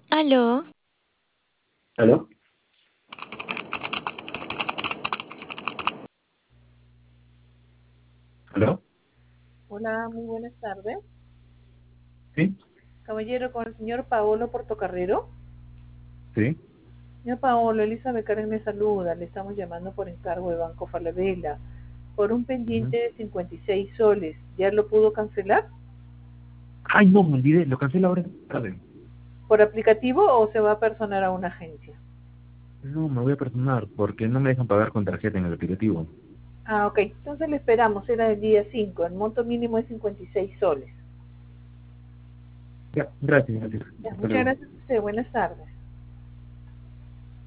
Aló, ¿Aló? ¿Aló? Hola, muy buenas tardes. ¿Sí? Caballero, con el señor Paolo Portocarrero. ¿Sí? Señor Paolo, Elizabeth Karen me saluda. Le estamos llamando por encargo de Banco Falabella por un Ujú. pendiente de 56 soles. ¿Ya lo pudo cancelar? Ay, no, me olvidé, lo cancelo ahora tarde. ¿Por aplicativo o se va a personar a una agencia? No, me voy a personar porque no me dejan pagar con tarjeta en el aplicativo. Ah, ok. Entonces le esperamos. Era el día 5. El monto mínimo es 56 soles. Ya, gracias, gracias. Ya, Hasta muchas luego. gracias a usted. Buenas tardes.